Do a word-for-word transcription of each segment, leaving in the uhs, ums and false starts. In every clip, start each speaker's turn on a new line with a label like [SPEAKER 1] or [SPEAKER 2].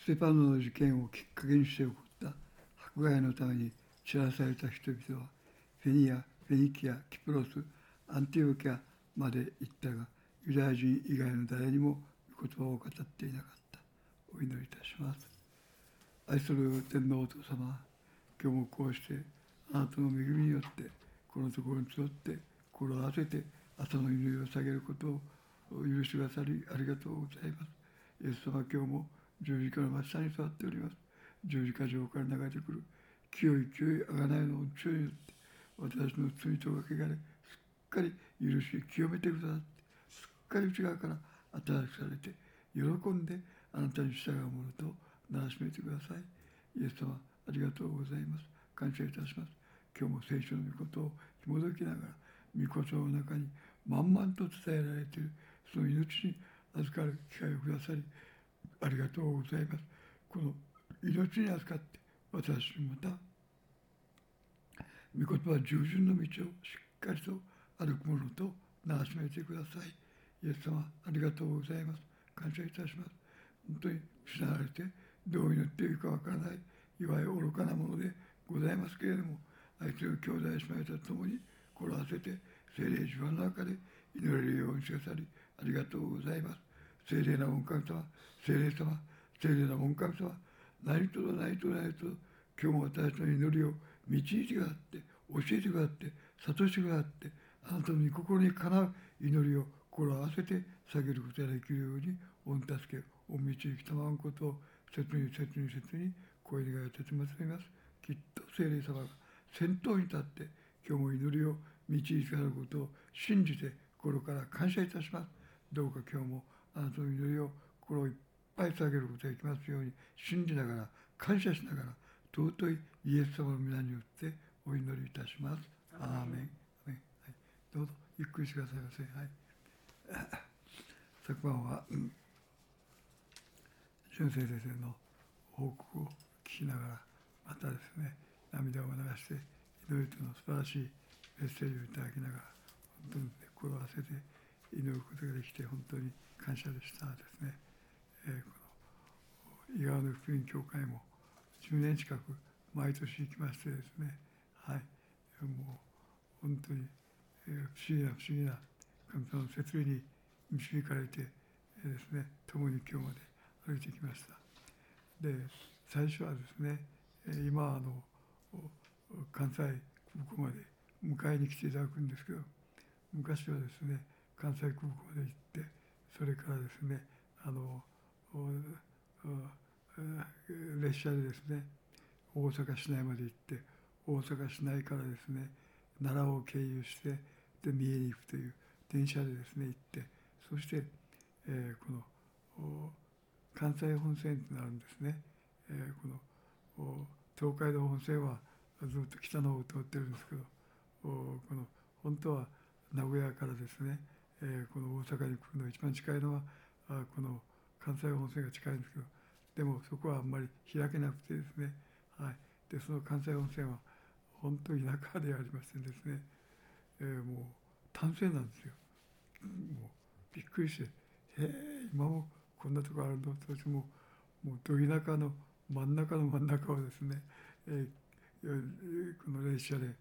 [SPEAKER 1] ステパノの事件をきっかけにして起こった迫害のために散らされた人々はフェニア、フェニキア、キプロス、アンティオキアまで行ったが、ユダヤ人以外の誰にも御言葉を語っていなかった。お祈りいたします。愛する天皇お父様、今日もこうしてあなたの恵みによってこのところに集って心を合わせて朝の祈りを下げることを許してくださりありがとうございます。イエス様、今日も十字架の真下に座っております。十字架上から流れてくる清い清い贖いの恩寵によって私の罪とかけがれすっかり許し清めてくださって、すっかり内側から新しくされて喜んであなたに従うものとならしめてください。イエス様、ありがとうございます。感謝いたします。今日も聖書の御事を紐解きながら御事の中に満々と伝えられているその命に預かる機会をくださりありがとうございます。この命に預かって私もまた御言葉従順の道をしっかりと歩くものとならしめてください。イエス様、ありがとうございます。感謝いたします。本当に失われてどう祈っているかわからないいわゆる愚かなものでございますけれども、相手の兄弟姉妹と共に心を合わせて聖霊自分の中で祈れるようにしてくださりありがとうございます。聖霊な御神様、聖霊様、聖霊な御神様、何とぞ何とぞ何とぞ今日も私の祈りを導いてくださって教えてくださって諭してくださってあなたの御心にかなう祈りを心を合わせて下げることができるように御助け御導きたまわんことを切に切に切に声願いを立ちまつります。きっと聖霊様が先頭に立って今日も祈りを導いてくださることを信じて心から感謝いたします。どうか今日もあなたの祈りを心をいっぱい下げることができますように信じながら感謝しながら尊いイエス様の皆によってお祈りいたします。アーメン。アーメン、はい、どうぞゆっくりしてくださいませ。はい、昨晩は、うん、俊生先生の報告を聞きながらまたですね涙を流して祈りとの素晴らしいメッセージをいただきながら本当に、ね、心を合わせて祈ることができて本当に感謝でしたですね。えー、この井川の福音教会もじゅうねん近く毎年行きましてですね、はい、もう本当に、えー、不思議な不思議な神様の摂理に導かれて、えー、ですね共に今日まで歩いてきました。で最初はですね今あの関西空港まで迎えに来ていただくんですけど、昔はですね関西空港まで行ってそれからですねあの列車でですね大阪市内まで行って大阪市内からですね奈良を経由してで三重に行くという電車でですね行って、そして、えー、この関西本線となるんですね。えー、この東海道本線はずっと北の方を通ってるんですけど、この本当は名古屋からですね、えー、この大阪に来るのが一番近いのはこの関西本線が近いんですけど、でもそこはあんまり開けなくてですね、はい、でその関西本線は本当に田舎でありましてですね、えー、もう単線なんですよ。もうびっくりして、へえ今もこんなとこあるのと私ももうど田舎の真ん中の真ん中をですね、えー、この列車で行って、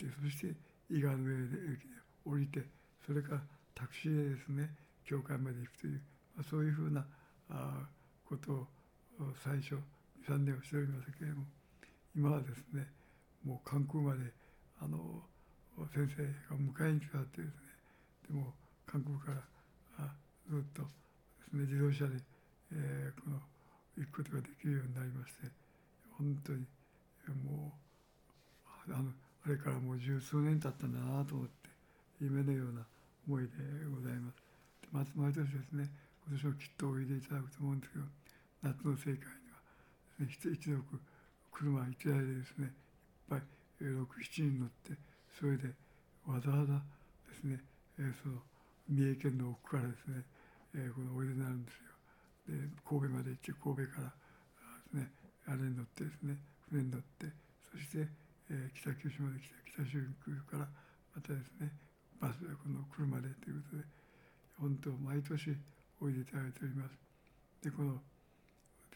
[SPEAKER 1] そして伊賀の上で降りて、それからタクシーでですね教会まで行くという、まあ、そういうふうなあことを最初にさんねんはしておりましたけれども、今はですねもう関空まであの先生が迎えに来たってですね、でも関空からあずっとですね自動車で、えー、この行くことができるようになりまして、本当にもうあのあれからもう十数年経ったんだなと思って夢のような思いでございます。で毎年ですね今年もきっとおいでいただくと思うんですけど、夏の聖会にはですね、一族車一台でですねいっぱいろく、しちにん乗って、それでわざわざですね、えー、その三重県の奥からですね、えー、このおいでになるんですよ。で神戸まで行って神戸からですねあれに乗ってですね船に乗って、そして、えー、北九州まで来て北九州からまたですねバスでこの車でということで本当毎年おいでいただいております。でこの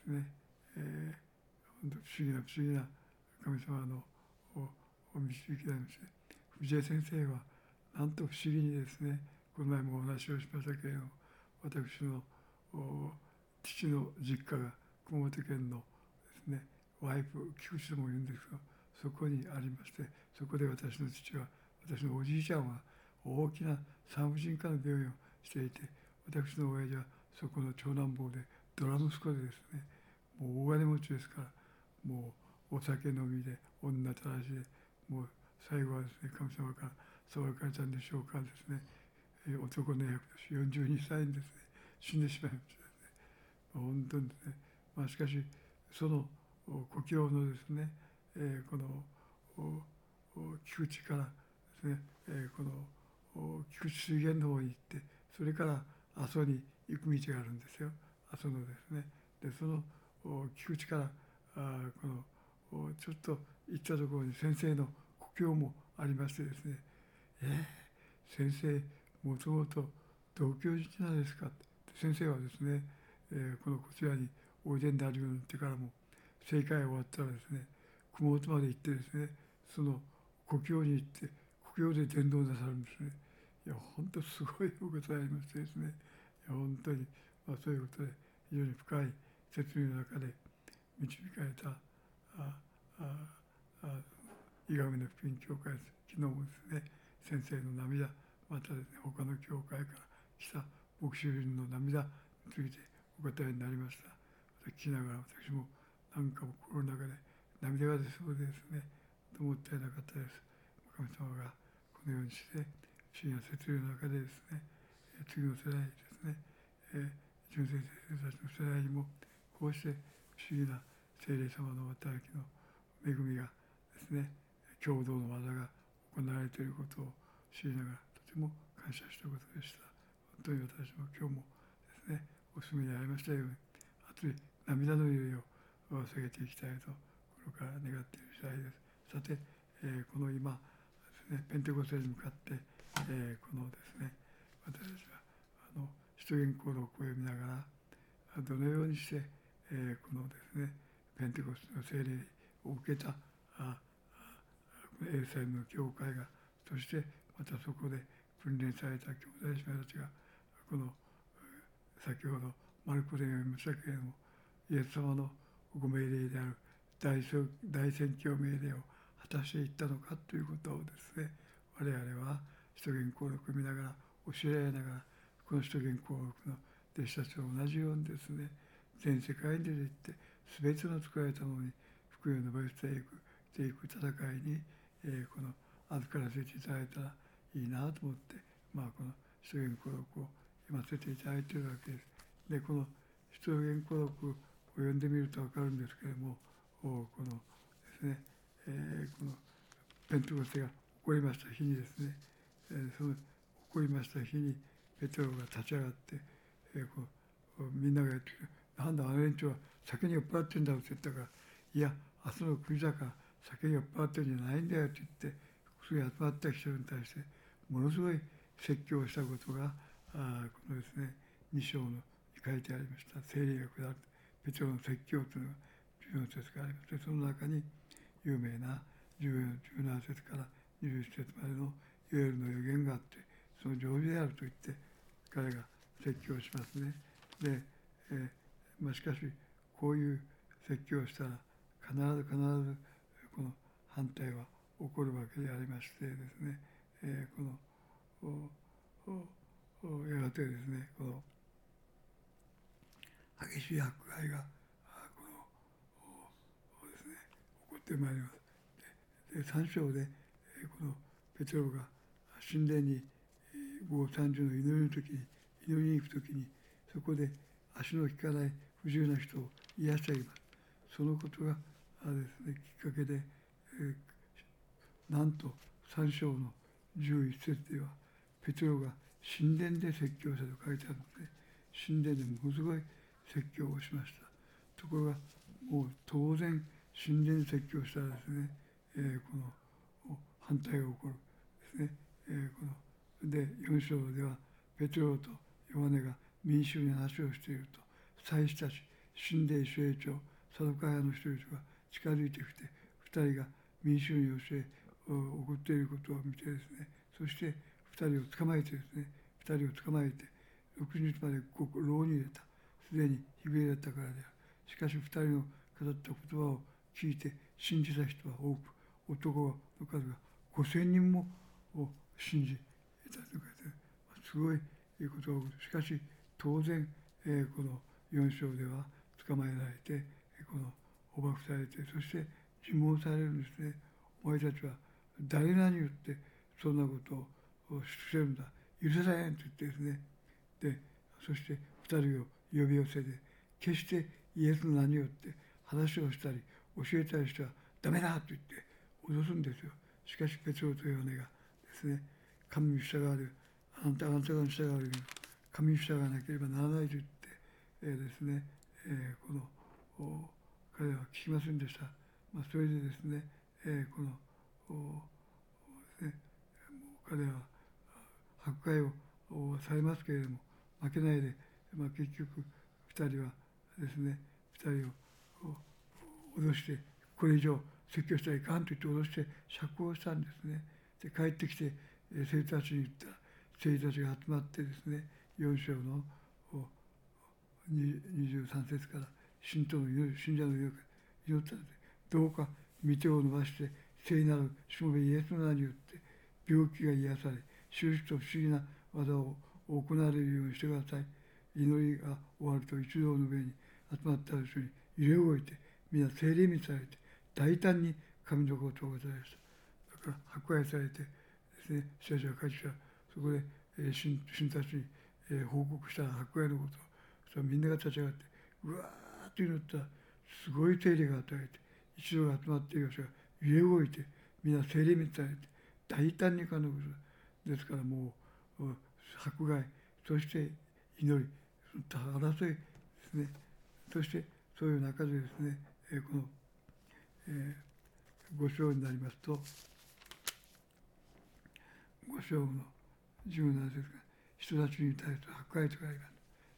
[SPEAKER 1] ですね、えー、本当不思議な不思議な神様のおお導きなんですね。藤江先生はなんと不思議にですね、この前もお話をしましたけれども、私の父の実家が熊本県のですね、ワイフ、菊池とも言うんですが、そこにありまして、そこで私の父は、私のおじいちゃんは大きな産婦人科の病院をしていて、私の親父はそこの長男坊で、ドラ息子でですね、もう大金持ちですから、もうお酒飲みで、女たらしで、もう最後はですね、神様から裁かれたんでしょうかですね、男の役年、よんじゅうにさいにですね、死んでしまいましたですね。本当にですね、まあ、しかし、その故郷のですね、えー、この菊池からですね、えー、この菊池水源の方に行って、それから阿蘇に行く道があるんですよ。阿蘇のですね。で、その菊池からあこのちょっと行ったところに先生の故郷もありましてですね、えー、先生、もともと同教授なんですかって、先生はですね、えー、このこちらにおいでになるようになってからも、正解が終わったらですね、熊本まで行ってですね、その故郷に行って、故郷で伝道なさるんですね。いや、本当すごいお方がありましてですね、いや本当に、まあ、そういうことで、非常に深い説明の中で導かれた、あああ伊賀の福音教会です。昨日もですね、先生の涙、またですね、他の教会から来た牧師人の涙についてお答えになりました。聞きながら私もなんか心の中で涙が出そうでですね、と思っていなかったです。神様がこのようにして不思議な説明の中でですね、次の世代ですね、えー、純正先生たちの世代にもこうして不思議な聖霊様の働きの恵みがですね、共同の技が行われていることを知りながらとても感謝したことでした。本当に私も今日もですね、お住みにありましたように、熱い涙の湯を捧げていきたいと心から願っている次第です。さて、えー、この今ですね、ペンテコステに向かって、えー、このですね、私たちはあの使徒言行動を読みながら、どのようにして、えー、このですね、ペンテコステの聖霊を受けたあエルサレムの教会が、そしてまたそこで訓練された兄弟姉妹たちが、この先ほどマルコで読みましたけれども、イエス様のご命令である大大宣教命令を果たしていったのかということをですね、我々は使徒言行録を見ながら、教えられながら、この使徒言行録の弟子たちと同じようにですね、全世界に出て行って、全ての作られたものに福音を述べていく、ていく戦いに、えー、この預からせていただいたらいいなと思って、まあ、この使徒言行録を読ませていただいているわけです。で、この使徒言行録を読んでみると分かるんですけれども、このですね、えー、このペンテコステが起こりました日にですね、えー、その起こりました日にペテロが立ち上がって、えー、こうみんなが言って、なんだあの連中は酒に酔っ払ってるんだろうって言ったから、いや、明日のくじだから酒に酔っ払ってるんじゃないんだよって言って、それ集まった人に対してものすごい説教をしたことが、あこのですね、に章のに書いてありました。聖霊が下るペテロの説教というのがじゅうよん節がありまして、その中に有名なじゅうなな節からにじゅういち節までのヨエルの予言があって、その成就であると言って彼が説教しますね。で、えーまあ、しかしこういう説教をしたら必ず必ずこの反対は起こるわけでありましてですね、えー、このやがてですね、この激しい迫害がこのですね、起こってまいります。で、さん章でこのペテロが神殿に午後さんじの祈りの時に祈りに行く時に、そこで足の利かない不自由な人を癒してあげます。そのことがですね、きっかけで、えー、なんとさん章のじゅういち節ではペテロが神殿で説教したと書いてあるので、神殿でものすごい説教をしました。ところがもう当然神殿で説教したらですね、えー、この反対が起こるですね、えー、このでよん章ではペテロとヨハネが民衆に話をしていると、祭司たち神霊主営長サドカイ派の人々が近づいてきて、ふたりが民衆に教え送っていることを見てですね、そしてふたりを捕まえてですね、ふたりを捕まえてろくにちまで牢に入れた。すでに日暮れだったからである。しかしふたりの語った言葉を聞いて信じた人は多く、男の数がごせんにんも信じたというかですね、すごいことが起こる。しかし当然、えー、このよん章では捕まえられて、この捕獲されて、そして尋問されるんですね。お前たちは誰らによってそんなことをしてるんだ、許さないと言ってですね、でそしてふたりを呼び寄せて、決してイエスの名によって話をしたり教えたりしてはダメだと言って脅すんですよ。しかしペテロとヨハネがですね、神に従われる、あなた方が従われる、神に従わなければならないと言って、えー、ですね、えー、この彼は聞きませんでした。まあ、それでですね、えー、このですね、彼は迫害をされますけれども負けないで、まあ、結局ふたりはですね、ふたりを脅して、これ以上説教したらいかんと言って脅して釈放したんですね。で帰ってきて生徒たちに言ったら、生徒たちが集まってですね、よん章のにじゅうさん節から信徒の祈る、信者の祈ったので、どうか御手を伸ばして聖なるしもべイエスの名によって病気が癒され、印と不思議な技を行われるようにしてください。祈りが終わると一同の上に集まった人に揺れ動いて、皆聖霊にされて大胆に神のことを語られました。だから迫害されてですね、使者が帰ってきたら、そこで信たちに報告した迫害のことを、それみんなが立ち上がってうわーっと祈ったら、すごい聖霊が与えて、一同が集まっている人が揺れ動いて、皆聖霊にされて大胆に神のことですから、もう迫害、そして祈り、争いですね。そしてそういう中でですね、えー、この、えー、ご章になりますと、ご章のじゅうなな節が人たちに対する迫害と書いてあります。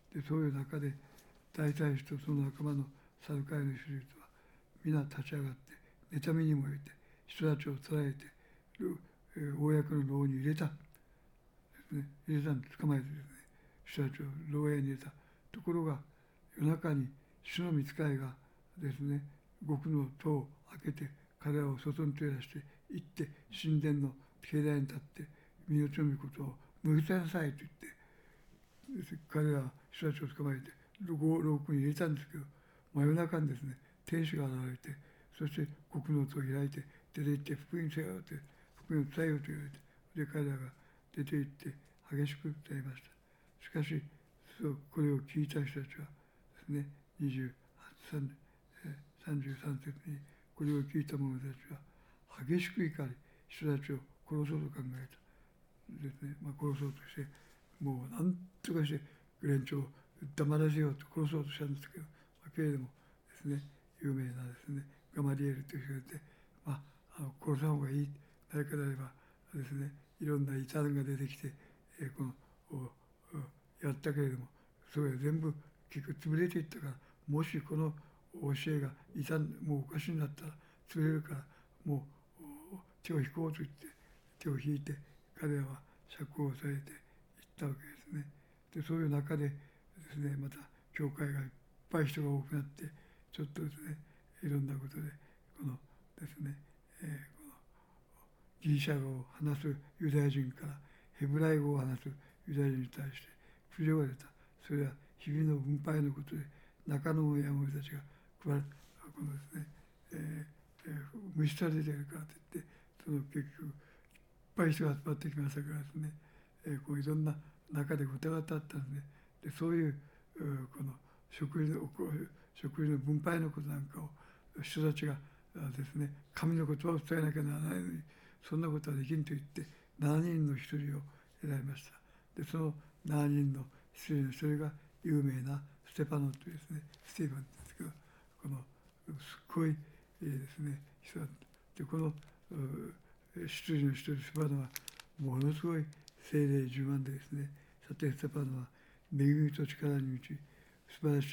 [SPEAKER 1] でそういう中で大祭司とその仲間のサドカイの人々は皆立ち上がって妬みにもいて人たちを捕らえて、えー、公の牢に入れたですね、入れたんで捕まえてですね、人たちを牢屋に入れたところが、夜中に主の御使いがですね、獄の戸を開けて彼らを外に取り出して行って神殿の境内に立って命の御事を脱ぎ去りなさいと言って、彼らは人たちを捕まえて牢獄に入れたんですけど、真夜中にですね、天使が現れて、そして獄の戸を開いて出て行って福音せよと、福音を伝えようと言われて、で彼らが出て行って激しく伝えました。しかしこれを聞いた人たちはですね、にじゅうさん、さんじゅうさん節に、これを聞いた者たちは激しく怒り、人たちを殺そうと考えたですね。まあ、殺そうとして、もう何とかして連中を黙らせようと殺そうとしたんですけど、まあ、けれどもですね、有名なですね、ガマリエルという人がいて、まあ、あの殺さん方がいい、誰かであればですね、いろんな異端が出てきて、えー、このやったけれども、それ全部結局潰れていったから、もしこの教えが異端、もうおかしになったら潰れるから、もう手を引こうと言って手を引いて、彼らは釈放されていったわけですね。でそういう中でですね、また教会がいっぱい人が多くなって、ちょっとですね、いろんなことでこのですね、えー、このギリシャ語を話すユダヤ人からヘブライ語を話すユダヤ人に対して苦情が出た。それは日々の分配のことで、中野親森たちがこのですね、えーえー、虫されてるからといって、その結局いっぱい人が集まってきましたからですね、えー、こういろんな中でごたごたあったんで、でそういうこの食事の食事の分配のことなんかを人たちがですね、神の言葉を伝えなきゃならないのに、そんなことはできんと言ってしちにんの一人を選びました。でそのしちにんの一人の一人が有名なステパノというですね、スティーバンですけど、このすっごいですね、人だった。でこの一人の一人ステパノはものすごい精霊充満でですね、さてステパノは恵みと力に満ち、素晴らしい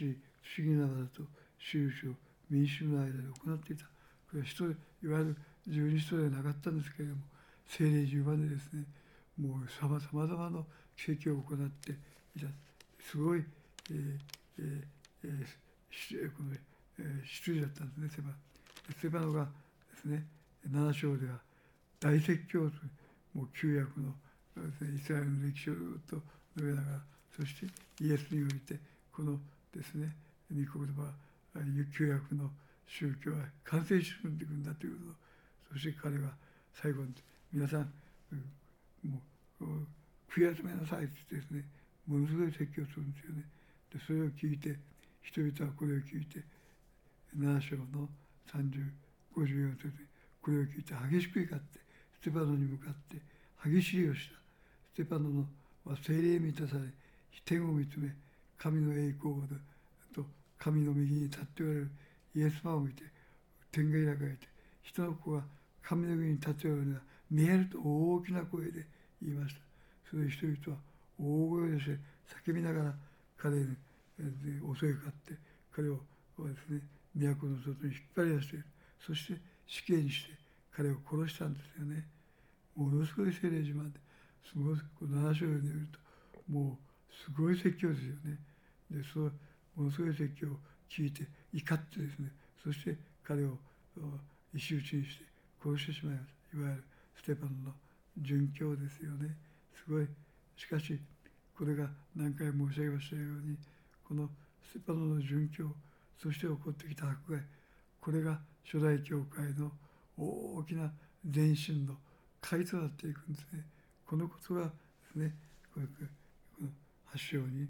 [SPEAKER 1] 不思議な技と収支を民衆の間で行っていた。これは人で、いわゆる十二使徒ではなかったんですけれども、聖霊十番でですね、もうさまざまな奇跡を行っていた。すごい、えーえーえー、この、えー、執事だったんですね、ステパノ。ステパノがですね、なな章では大説教という、もう旧約のイスラエルの歴史をと述べながら、そしてイエスにおいて、このですね、御言葉、旧約の宗教は完成していくんだということ、そして彼は最後に、皆さん、もう悔い改めなさいってですね、ものすごい説教するんですよね。で、それを聞いて、人々はこれを聞いて、なな章のさんじゅう、ごじゅうよん節で、これを聞いて激しく怒って、ステパノに向かって激しいをした。ステパノのは聖霊に満たされ、天を見つめ、神の栄光と神の右に立っておられるイエス様を見て、天が開かれて、人の子が神の上に立っておられるのが見えると大きな声で言いました。それで人々は大声でして叫びながら彼に襲いかかって、彼をですね、都の外に引っ張り出している。そして死刑にして彼を殺したんですよね。ものすごい聖霊自慢で、すごい、このなな章で見ると、もうすごい説教ですよね。で、そのものすごい説教を聞いて、怒ってですね、そして彼を石打ちにして殺してしまいます。いわゆるステパノの殉教ですよね。すごい。しかし、これが何回申し上げましたように、このステパノの殉教、そして起こってきた迫害、これが初代教会の大きな前進の回となっていくんですね。このことがですね、この発祥に、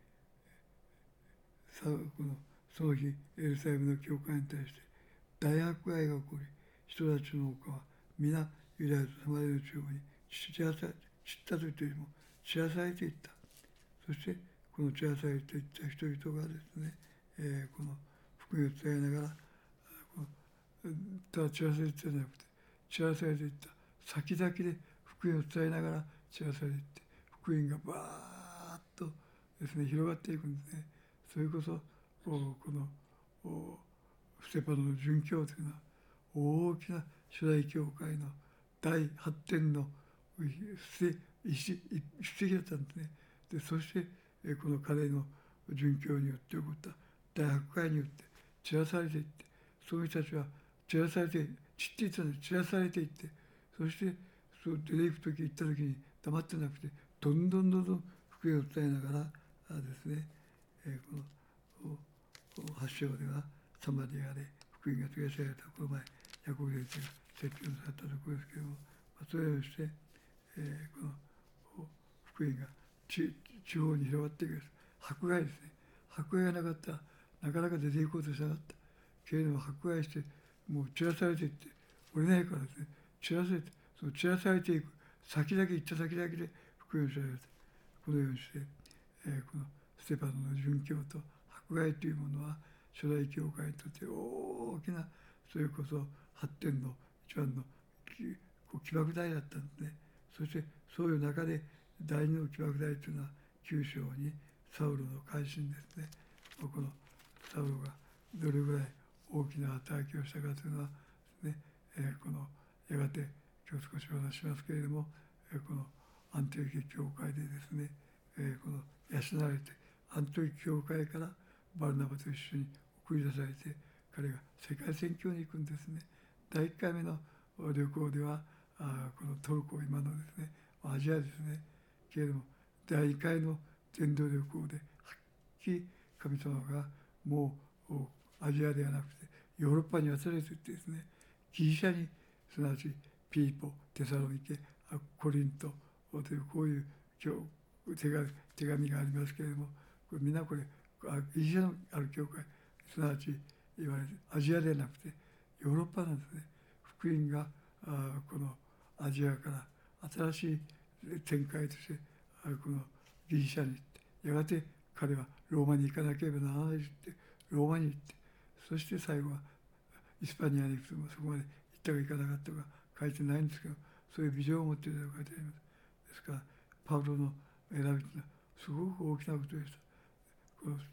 [SPEAKER 1] このその日、エルサレムの教会に対して大迫害が起こり、人たちの多くは皆ユダヤとサマリアの地方に散らされて、散ったというよりも散らされていった。そしてこの散らされていった人々がですね、えー、この福音を伝えながら、ただ散らされていったじゃなくて、散らされていった先々で福音を伝えながら散らされていって、福音がバーッとですね、広がっていくんですね。それこそこのステパノの殉教というのは大きな初代教会の大発展の一石だったんですね。で、そしてこの彼の殉教によって起こった大迫害によって散らされていって、そういう人たちは散らされて散っていったので散らされていって、そしてそう出ていく時行った時に黙ってなくて、どんどんどんどん福音を伝えながらですね、えー、この発祥ではサマリアで福音が告げされたこの前、ヤコブ先生が説教されたところですけれども、それをして、えー、この福音が地方に広がっていくんです。迫害ですね。迫害がなかったらなかなか出ていこうとしなかった。けれども迫害して、もう散らされていって、折れないからですね、散らされて、その散らされていく先だけ行った先だけで福音を知られて、このようにして、えー、このステパノの殉教と迫害というものは初代教会にとって大きな、それこそ発展の一番の起爆剤だったんですね。そしてそういう中で第二の起爆剤というのはきゅう章にサウロの改心ですね。このサウロがどれぐらい大きな働きをしたかというのはですね、えー、このやがて今日少しお話しますけれども、えー、このアンティオキ教会でですね、えー、この養われてアンティオキ教会からバルナバと一緒に送り出されて、彼が世界宣教に行くんですね。だいいっかいめの旅行ではあこのトルコ、今のですねアジアですね、けれどもだいにかいの全土旅行ではっきり神様がもうアジアではなくてヨーロッパに渡れていってですね、ギリシャにすなわちピリポ、テサロニケ、コリントというこういう手紙手紙がありますけれども、これみんなこれギリシャのある教会、すなわちいわゆるアジアではなくてヨーロッパなんですね。福音があこのアジアから新しい展開としてこのギリシャに行って、やがて彼はローマに行かなければならないと言ってローマに行って、そして最後はイスパニアに行くともそこまで行ったか行かなかったか書いてないんですけど、そういうビジョンを持っていると書いてあります。ですからパウロの選びというのはすごく大きなことでした。この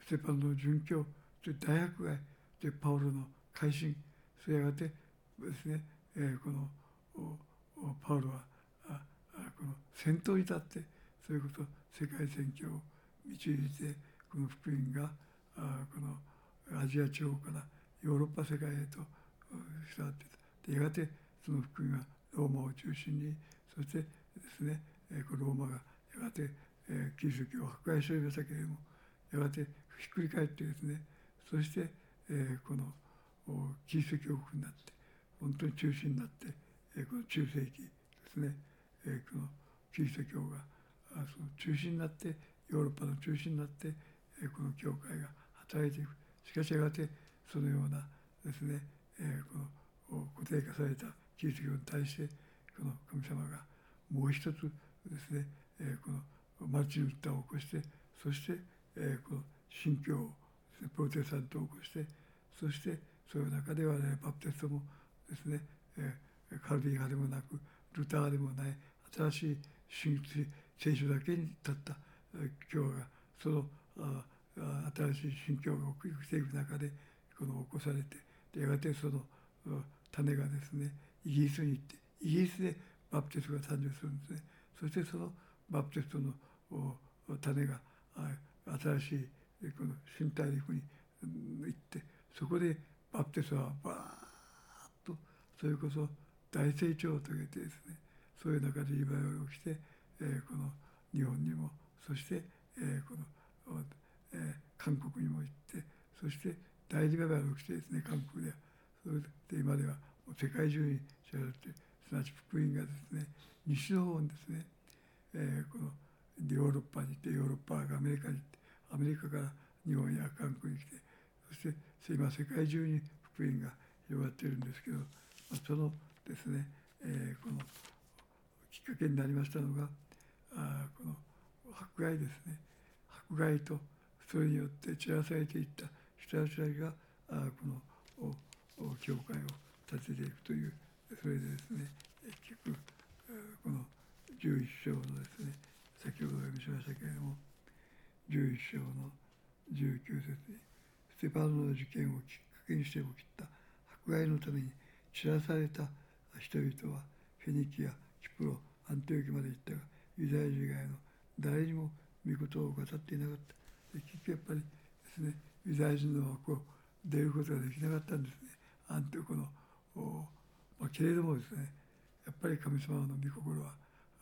[SPEAKER 1] ステパノの殉教、大迫害でパウロの改心、それやがてですね、えー、このパウロはああこの先頭に立って、それこそ世界宣教を導いて、この福音があこのアジア地方からヨーロッパ世界へと伝わっていた。でやがてその福音がローマを中心に、そしてですね、このローマがやがてキリスト教を迫害しておりましたけれども、やがてひっくり返ってですね、そしてこのキリスト教国になって、本当に中心になって、この中世紀ですね、このキリスト教がその中心になって、ヨーロッパの中心になって、この教会が働いていく。しかしやがてそのようなですね、この固定化されたキリスト教に対して、この神様がもう一つですね、このマルチルターを起こして、そしてこの新教をプロテスタントを起こして、そしてそういう中では、ね、バプテストもですね、カルビン派でもなくルターでもない新しい新聖書だけに立った教が、その新しい新教が起きていく中でこの起こされて、やがてその種がですね、イギリスに行って、イギリスでバプテストが誕生するんですね。そしてそのバプテストの種が新しいこの新大陸に行って、そこでバプテストはバーッとそれこそ大成長を遂げてですね、そういう中でリバイバルが起きて、えー、この日本にも、そして、えー、この、えー、韓国にも行って、そして大リバイバルが起きてですね、韓国ではそれで今ではもう世界中に知られて、すなわち福音がですね、西の方にですね、えー、このヨーロッパに行って、ヨーロッパがアメリカに行って、アメリカから日本や韓国に来て、そして今世界中に福音が広がっているんですけど、そのですね、えー、このきっかけになりましたのが、あこの迫害ですね。迫害とそれによって散らされていった人たちがあこの教会を立てていくという、それでですね、結局このじゅういっ章のですね、先ほどお読みしましたけれども、じゅういっ章のじゅうきゅう節に、ステパノの事件をきっかけにして起きた迫害のために散らされた人々は、フェニキア、キプロ、アンテオキまで行ったが、ユダヤ人以外の誰にも御事を語っていなかった。結局やっぱりですね、ユダヤ人の枠を出ることができなかったんですね。アンテオコの、まあ、けれどもですね、やっぱり神様の御心は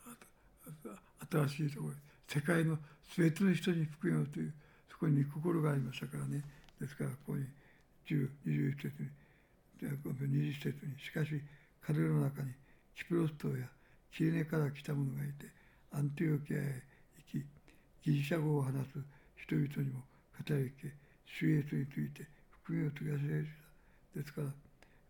[SPEAKER 1] 新しいところ、世界の全ての人に福音をという、そこに御心がありましたからね。ですからここにじゅう、にじゅういち節に、にじゅう節に、しかし彼らの中にキプロス島やキレネから来た者がいて、アンティオキアへ行き、ギリシャ語を話す人々にも語りけ、主イエスについて福音を告げ知られた。ですから、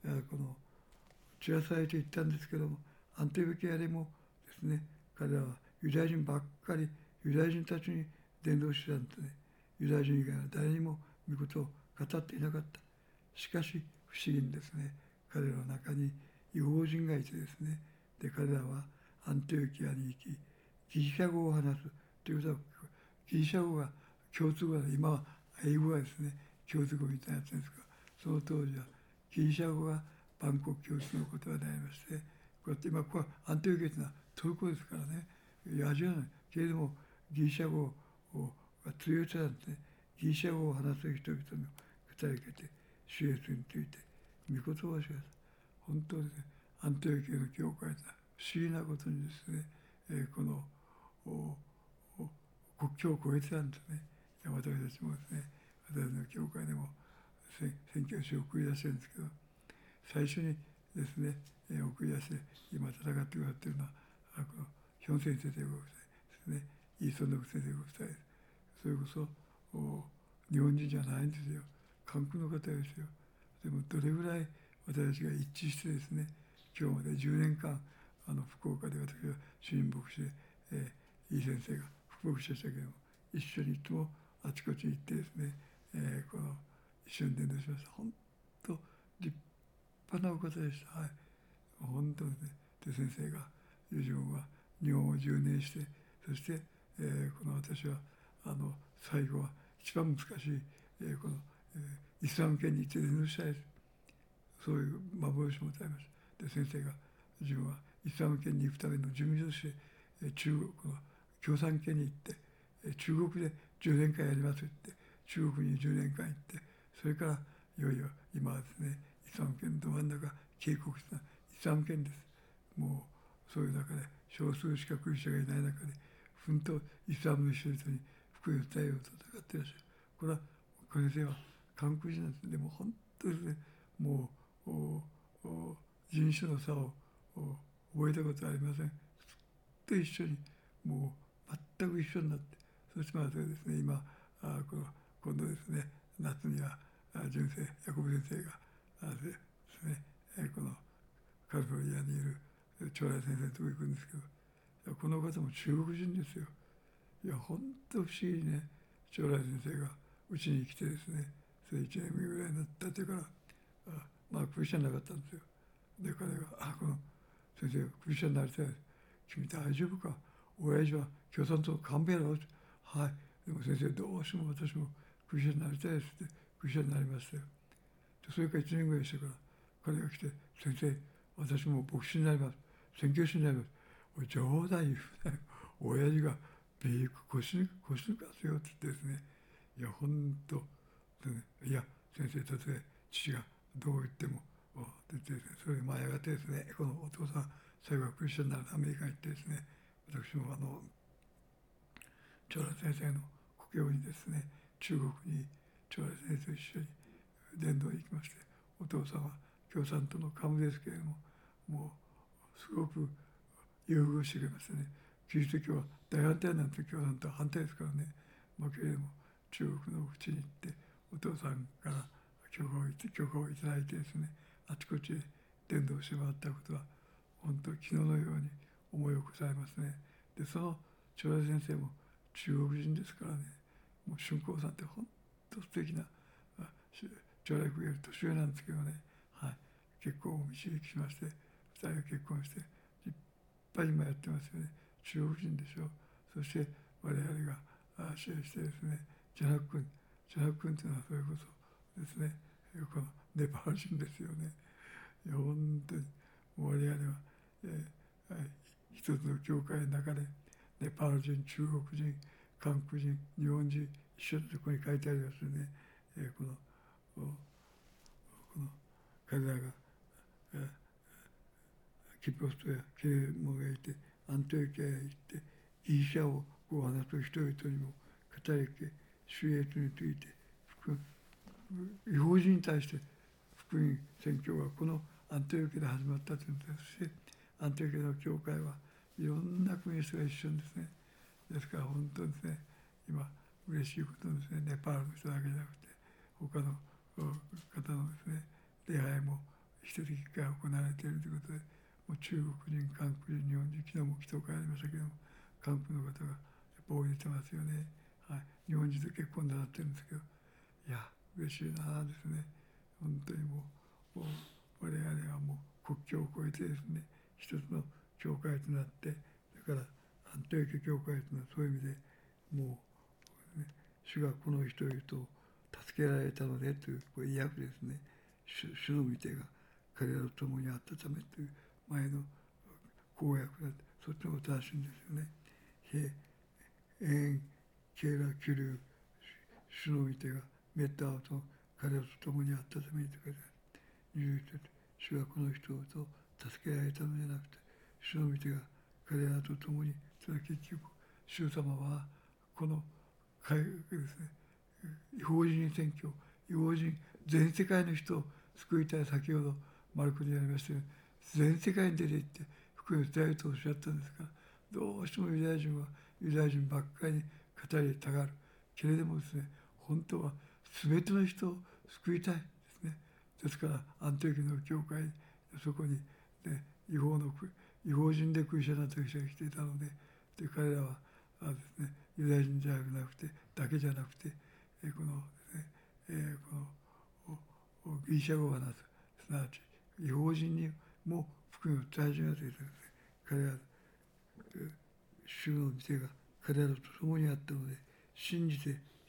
[SPEAKER 1] この散らされていったんですけども、アンティオキアでもですね、彼らはユダヤ人ばっかり、ユダヤ人たちに伝道してたんですね。ユダヤ人以外は誰にも御事を語っていなかった。しかし不思議にですね、彼らの中に異邦人がいてですね、で彼らはアンテオキアに行き、ギリシャ語を話すということは、ギリシャ語が共通語で、今は英語がですね、共通語みたいなやつですが、その当時はギリシャ語が万国共通の言葉でありまして、こうやって今、ここはアンテオキアというのはトルコですからね、アジアのけれどもギリシャ語が通用してたんですね。ギリシャ語を話す人々の語りかけて、主イエスについて御言葉をします。本当に、ね、アンテオキアの教会は不思議なことにですね、えー、この国境を越えてたんですね。私たちもですね、私の教会でも宣教師を送り出してるんですけど、最初にですね、えー、送り出して今戦ってくださっているのはこのヒョン先生でございますね。イーソンの先生でございます。それこそ日本人じゃないんですよ。韓国の方ですよ。でもどれぐらい私たちが一致してですね、今日までじゅうねんかんあの福岡で私は主任牧師で、えー、イー先生が副牧師でしたけども、一緒にいつもあちこち行ってですね、えー、この一緒に伝道しました。本当立派なお方でした。はい、本当にね。で先生が自分は日本をじゅうねんして、そして、えー、この私はあの最後は一番難しい、えーこの、えーイスラム圏に行って伝道したいです。そういう幻もございます。で先生が自分はイスラム圏に行くための準備として、えー中国の共産圏に行って、えー中国でじゅうねんかんやりますって、中国にじゅうねんかん行って、それからいよいよ今はですね、イスラム圏のど真ん中、渓谷なイスラム圏です。もうそういう中で少数しかクリスチャンがいない中で、ふんとイスラムの人々に福音を伝えようと戦っていらっしゃる。これは先生は韓国人なんです。でも本当ですね、もうおお人種の差を覚えたことはありません。と一緒にもう全く一緒になって、そしてまたですね、今あこの今度ですね、夏には純正ヤコブ先生があですね、えこのカリフォルニアにいる長来先生のとこ行くんですけど、この方も中国人ですよ。いや本当不思議にね、長来先生がうちに来てですね、それいちねんめぐらいになったってから、あまあクリスチャンなかったんですよ。で彼が「あこの先生クリスチャンになりたいです。君大丈夫か、親父は共産党勘弁やろ」って「はい、でも先生どうしても私もクリスチャンになりたいです」ってクリスチャンになりましたよ。でそれからいちねんぐらいしてから彼が来て「先生私も牧師になります、宣教師になります」おい冗談言うなよ、親父がビーク腰抜腰抜かせよって言ってですね、いや本当でね、いや先生たとえ父がどう言ってもって言ってですね、それでまあやがてですね、このお父さん最後はクリスチャンになるアメリカに行ってですね、私もあの長来先生の故郷にですね、中国に長来先生と一緒に伝道に行きまして、お父さんは共産党の幹部ですけれども、もうすごく優遇してくれましてね、キリスト教は大反対なんて共産党は反対ですからね、まあ、けれども中国のうちに行ってお父さんから許可を許可をいただいてですね、あちこちで伝道してもらったことは本当昨日のように思い起こされますね。でその長来先生も中国人ですからね、もう春光さんって本当素敵な長来君より年上なんですけどね、はい、結婚を導きしまして、ふたりが結婚していっぱい今やってますよね。中国人でしょ。そして我々が支援してですね、ジャナックンジャナックンというのはそれこそですね、このネパール人ですよね。いや本当に我々は、えー、一つの教会の中でネパール人、中国人、韓国人、日本人一緒にそこに書いてありますよね。えー、このこの彼らが、えー、キプロストやケレモがいてアントヨキアへ行ってギリシャをこう話す人々にも語りけ、主イエスについて福音、違法人に対して福音宣教がこのアントヨキアで始まったというのです。そしてアントヨキアの教会はいろんな国の人が一緒にですね、ですから本当にですね、今嬉しいことですね、ネパールの人だけじゃなくて他の方のですね礼拝も一人一回行われているということで、もう中国人、韓国人、日本人、昨日も祈祷会ありましたけども、韓国の方がやっぱ多いてますよね。はい、日本人と結婚なさってるんですけど、いや嬉しいなですね。本当にもう、もう我々はもう国境を越えてですね、一つの教会となって、それからアントヨキ教会というのはそういう意味でもう、ね、主がこの人々を助けられたのでというこれ意訳ですね。主, 主の御手が彼らと共にあったためという前の公約だって、そっちの正しいんですよね。縁ケーラキュリュウ、主の御手がメッターと彼らと共にあったためにと書いてある。にじゅういち節、主がこの人々を助けられたのじゃなくて、主の御手が彼らと共に、それは結局、主様はこの改革ですね、違法人宣教、違法人、全世界の人を救いたい、先ほどマルコにありましたように、全世界に出て行って福音を伝えるとおっしゃったんですが、どうしてもユダヤ人はユダヤ人ばっかりに語りたがる。けれどもですね、本当は全ての人を救いたいですね。ですからアントヨキの教会、そこに、ね、違法の違法人でクリスチャンになった人が来ていたので、で彼らはあですね、ユダヤ人じゃなくてだけじゃなくて、えこのですね、えー、このギリシャ語を話す、すなわち違法人にも福音を伝え始めたというですね、彼ら、主の御手が彼らと共にあったので、信じて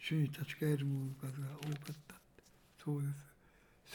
[SPEAKER 1] 主に立ち返る者の数が多かった。そうです。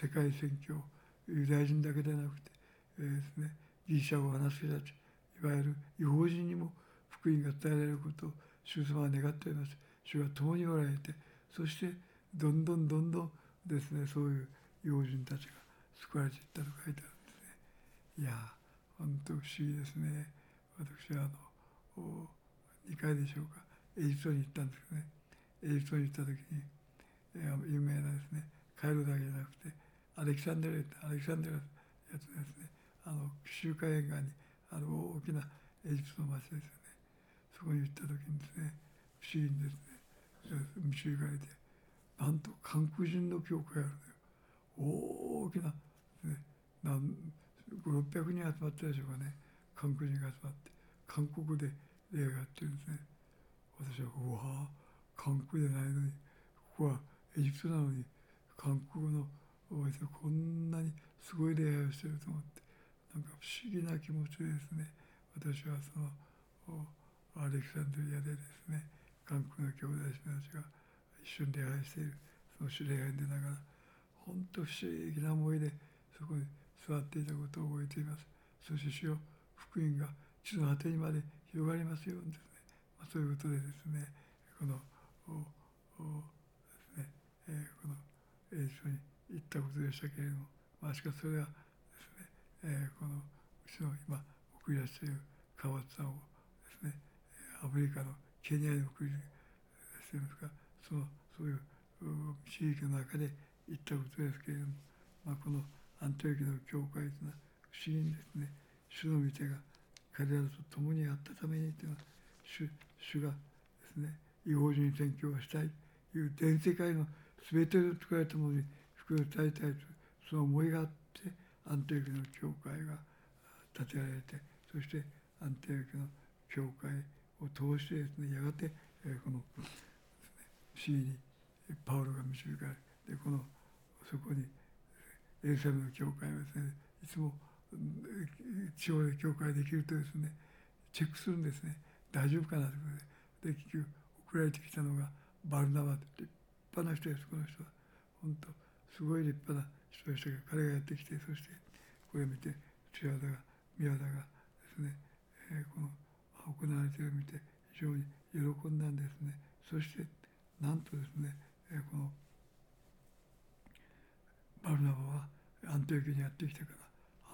[SPEAKER 1] 世界宣教、ユダヤ人だけでなくて、えーですね、ギリシャ語を話す人たち、いわゆる違法人にも福音が伝えられることを主様は願っております。主が共におられて、そしてどんどんどんどんですね、そういう違法人たちが救われていったと書いてあるんですね。いやー、本当不思議ですね。私はあのにかいでしょうか、エジプトに行ったんですけどね、エジプトに行った時に、えー有名なですね、カイロだけじゃなくて、アレキサンドリア、アレキサンドリアのやつですね、あの周海沿岸にある大きなエジプトの町ですよね。そこに行った時にですね、不思議にですね、導かれて、なんと韓国人の教会があるのよ。大きな、ね、なんご、ろっぴゃくにん集まったでしょうかね、韓国人が集まって、韓国で礼がやってるんですね。私は、うわぁ、韓国でないのに、ここはエジプトなのに、韓国のこんなにすごい礼拝をしていると思って、なんか不思議な気持ちでですね、私はそのアレキサンドリアでですね、韓国の兄弟姉妹たちが一緒に礼拝している、その礼拝に出ながら、本当不思議な思いでそこに座っていたことを覚えています。そして主よ、福音が地の果てにまで広がりますようにですね、まあ、そういうことでですね、このおおですね、えー、このエジプトに行ったことでしたけれども、まあ、しかしそれはですね、えー、このうちの今送り出している川津さんをですね、アフリカのケニアに送り出していますが、そのそういう地域の中で行ったことですけれども、まあ、このアントニオの教会というのは不思議にですね、主の御手が彼らと共にあったためにというのは、主主がですね、違法人に宣教をしたいという全世界の全ての作られたものに福音を伝えたいというその思いがあって、アントニオの教会が建てられて、そしてアントニオの教会を通してですね、やがてこの不思議にパウロが導かれて、このそこにエルサレムの教会はですね、いつも地方で教会できるとですね、チェックするんですね。大丈夫かなということで。で、結局送られてきたのがバルナバという立派な人です、この人は。本当、すごい立派な人でしたけど、彼がやってきて、そしてこれを見て、千和田が、宮田がですね、えー、この行われているのを見て、非常に喜んだんですね。そして、なんとですね、えー、このバルナバはアンテオキにやってきてから、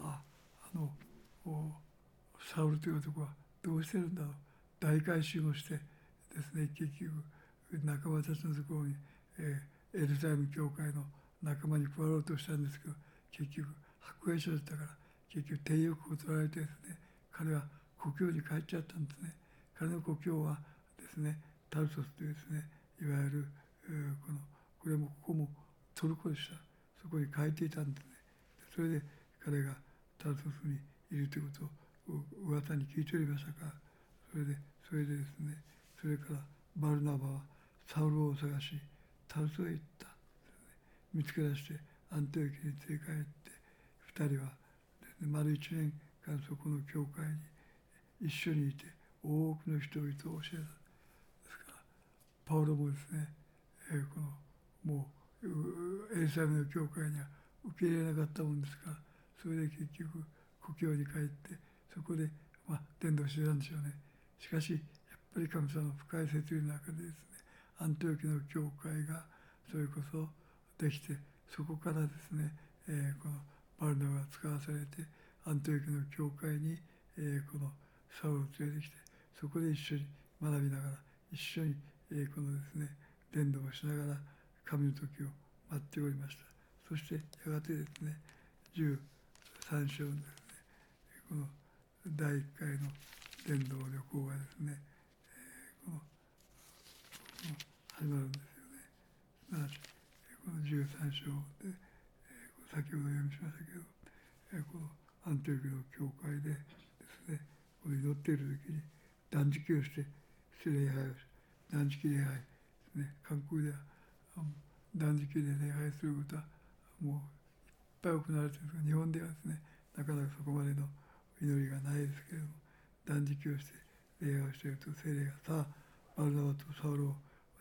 [SPEAKER 1] ああ、あの、サウルという男はどうしてるんだろう、大改修をしてですね、結局仲間たちのところに、えー、エルサレム教会の仲間に加わろうとしたんですけど、結局迫害者だったから結局定欲を取られてですね、彼は故郷に帰っちゃったんですね。彼の故郷はですね、タルソスというですね、いわゆる、えー、このこれもここもトルコでした。そこに帰っていたんですね。それで彼がタルソスにいるということを噂に聞いておりましたから、それでそれでですね、それからバルナバはサウルを探しタルソへ行った、見つけ出してアンテオキに連れ帰って、二人はですね、丸一年間そこの教会に一緒にいて多くの人々を教えた。ですからパウロもですね、えー、このもうエルサレムの教会には受け入れなかったもんですから、それで結局故郷に帰ってそこでまあ伝道してたんでしょうね。しかしやっぱり神様の深い摂理の中でですね、アントニオの教会がそれこそできて、そこからですね、えー、このバルナバが使わされてアントニオの教会に、えー、このサウルを連れてきて、そこで一緒に学びながら一緒に、えー、このですね伝道をしながら神の時を待っておりました。そしてやがてですね、じゅうさん章のですね、このだいいっかいの伝道旅行がですね、この始まるんですよね。すなわちこのじゅうさん章で、先ほど読みしましたけど、このアントニオの教会でですね、この祈っている時に断食をして礼拝をし、断食礼拝ですね、韓国では断食で礼拝することはもういっぱい行われているんですが、日本ではですね、なかなかそこまでの祈りがないですけれども、断食をして礼拝をしていると聖霊が、さあバルナバとサウルを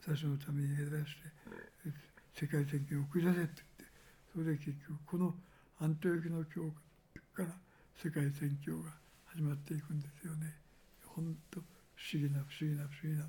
[SPEAKER 1] 私のために出して世界宣教を送り出せって言って、それで結局このアントヨキの教会から世界宣教が始まっていくんですよね。本当不思議な不思議な不思議な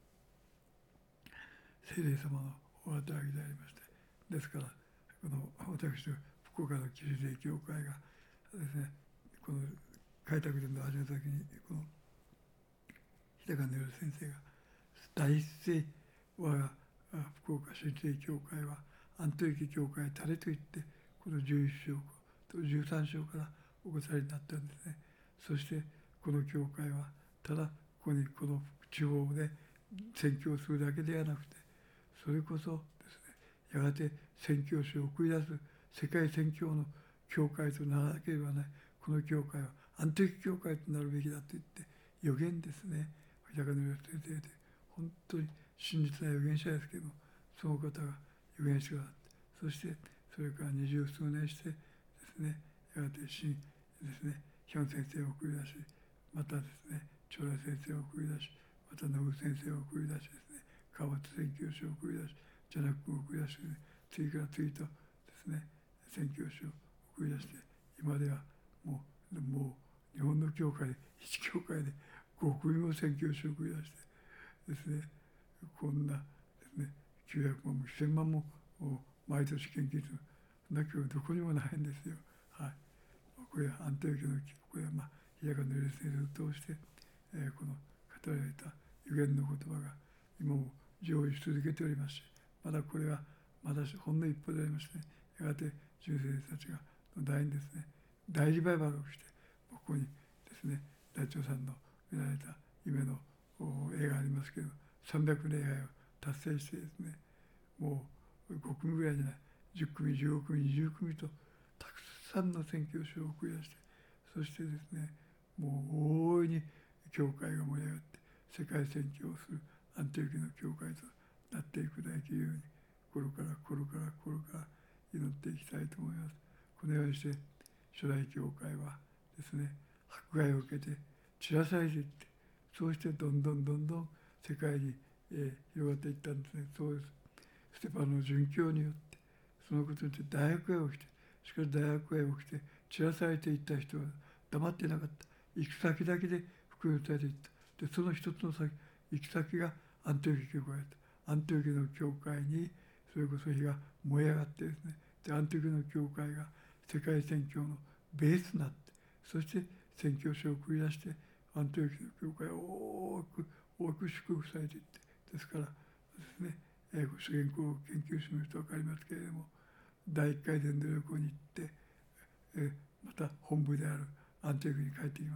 [SPEAKER 1] 聖霊様のお働きでありまして、ですからこの私と福岡のキリスト教会がですね、この開拓伝道を始めた時にこの日高の先生が第一世我が福岡新生教会はアントヨキ教会タレといってこのじゅういっ章とじゅうさん章からお答えになったんですね。そしてこの教会はただここにこの地方で宣教するだけではなくて、それこそですね、やがて宣教師を送り出す世界宣教の教会とならなければない、この教会はアントヨキ教会となるべきだと言って予言ですね。日高の先生で本当に真実な預言者ですけど、その方が預言してくださって、そしてそれから二十数年してですね、やがて新ですね、ヒョン先生を送り出し、またですね、長来先生を送り出し、またノブ先生を送り出しですね、川端宣教師を送り出し、ジャナックを送り出し、ね、次から次とですね、宣教師を送り出して、今ではもう、もう日本の教会で、一教会でご組も宣教師を送り出してですね、こんなですね、きゅうひゃくまんもせんまんも毎年献金する、そんな教会どこにもないんですよ。はい。これはアントヨキの、これはまあ、日高の先生を通して、えー、この語られた預言の言葉が今も成就し続けておりますし、まだこれはまだほんの一歩でありまして、ね、やがて純正たちが大にですね、大リバイバルをして、ここにですね、大長さんの見られた夢の絵がありますけど、さんびゃく礼拝を達成してですね、もうご組ぐらいじゃない、じゅっ組、じゅうご組、にじゅう組とたくさんの宣教師を送り出して、そしてですね、もう大いに教会が盛り上がって世界宣教をするアントヨキの教会となっていくだけるように、心から心から心から祈っていきたいと思います。このようにして初代教会はですね、迫害を受けて散らされていって、そうしてどんどんどんどん世界に、えー、広がっていったんですね。そうです。ステパノの殉教によってそのことによって大迫害を起きて、しかし大迫害を起きて散らされていった人は黙っていなかった。行く先だけで福音を伝えていった。でその一つの先、行く先がアントヨキ教会だった。アントヨキの教会にそれこそ火が燃え上がってですね、でアントヨキの教会が世界宣教のベースになって、そして宣教師を送り出してアントヨキの教会を大きく大きく祝福されていって、ですからですね、えー、主言語を研究しますと分かりますけれども、だいいっかい伝道旅行に行って、えー、また本部であるアントヨキに帰ってきます。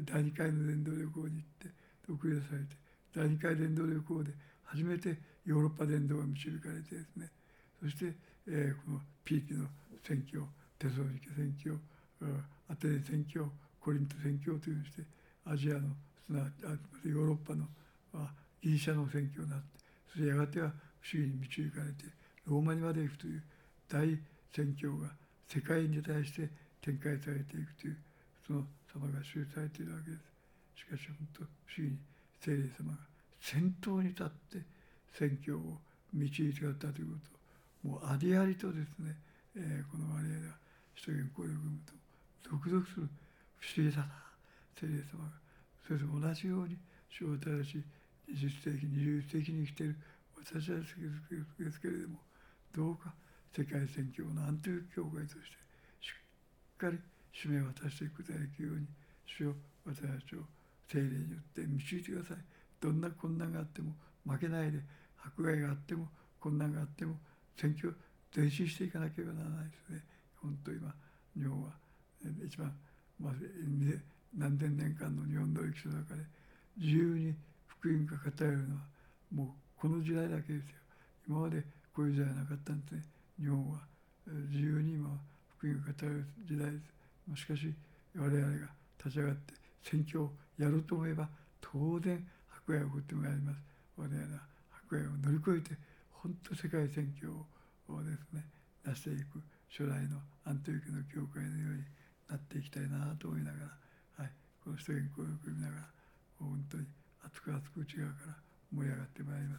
[SPEAKER 1] でだいにかいの伝道旅行に行って送り出されて、だいにかい伝道旅行で初めてヨーロッパ伝道が導かれてですね、そして、えー、このピーキの宣教、テソロニケ宣教、アテネ宣教、コリント宣教というふうにしてアジアのすなわちヨーロッパのギリシャの宣教になって、そしてやがては不思議に導かれてローマにまで行くという大宣教が世界に対して展開されていくという、その様が記されているわけです。しかし本当不思議に聖霊様が先頭に立って宣教を導いてくださったということをもうありありとですね、えー、この我々は使徒言行を読むとゾクゾクする不思議だな、聖霊様がそれと同じように主を正しいにじゅっ世紀にじゅういっ世紀に生きている私たちですけれども、どうか世界宣教のアントヨキ教会としてしっかり使命を果たしていくことができるように、主を私たちを聖霊によって導いてください。どんな困難があっても負けないで、迫害があっても困難があっても宣教前進していかなければならないですね。本当に今日本は一番、まあ、何千年間の日本の歴史の中で自由に福音が語られるのはもうこの時代だけですよ。今までこういう時代はなかったんですね。日本は自由に今福音が語られる時代です。しかし我々が立ち上がって宣教をやろうと思えば当然迫害を起こってまいります。我々は迫害を乗り越えて本当世界宣教をですね出していく初代のアントヨキの教会のようになっていきたいなと思いながら、はい、この使徒言行を読みながら本当に熱く熱く内側から盛り上がってまいります。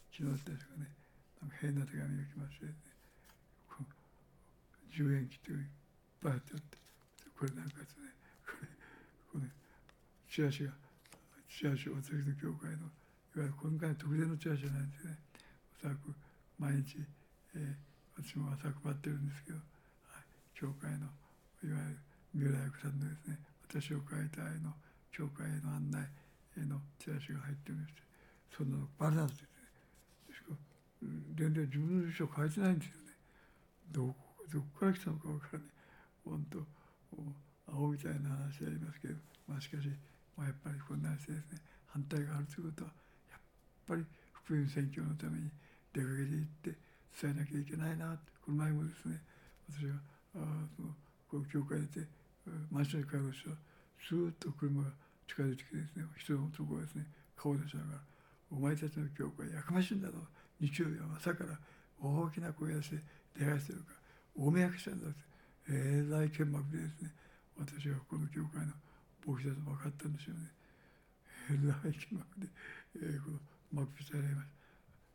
[SPEAKER 1] 昨日でしたかね、なんか変な手紙が来ましてね、こうじゅうえん切手がいっぱいあってあって、これなんかですね、これ、これ、チラシが、チラシ、私の教会の、いわゆる今回の特定のチラシじゃないんですね。おそらく毎日、えー、私も朝配ってるんですけど、はい、教会の、いわゆる三浦役さんのですね、私を変えた愛の教会への案内のチラシが入っておりまして、そんなのバレなんですよね。ですから全然自分の住所を変えてないんですよね。どこどこから来たのか分からない。本当、青みたいな話ありますけど、まあしかし、まあ、やっぱりこんな話ですね、反対があるということは、やっぱり福音宣教のために出かけていって伝えなきゃいけないなって、この前もですね、私はあそのこの教会にいて、マンションに通う人は、スーッと車が近づいてきてですね、人のところですね、顔を出しながら、お前たちの教会、やかましいんだと、日曜日は朝から大きな声出して出会いしてるから、大目焼けしたんだって、えらい剣幕でですね、私はこの教会の牧師だと分かったんでしょうね。えらい剣幕で、えー、この幕引されました。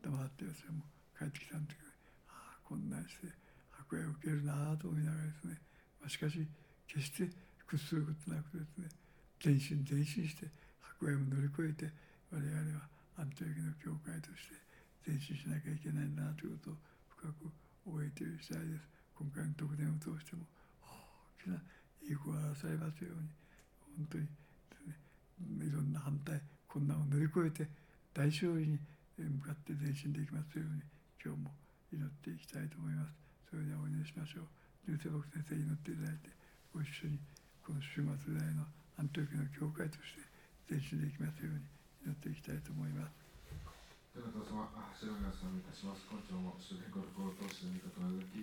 [SPEAKER 1] 黙って私はもう帰ってきたんだけど、ね、ああ、こんなんして迫害を受けるなと思いながらですね、まあ、しかし、決して屈することなくですね、前進前進して迫害を乗り越えて、我々はアントニオの教会として前進しなきゃいけないなということを深く覚えている次第です。今回の特典を通しても大きないい子が表されますように、本当にですね、いろんな反対困難を乗り越えて大勝利に向かって前進できますように、今日も祈っていきたいと思います。それではお祈りしましょう。流星牧先生に祈っていただいて、ご一緒にこの週末ぐらいのアントニオの教会として前進できますように祈っていきたいと思います。
[SPEAKER 2] 天の父様、白い皆さんをいたします。今朝も主でご録を通して御言葉をいただき、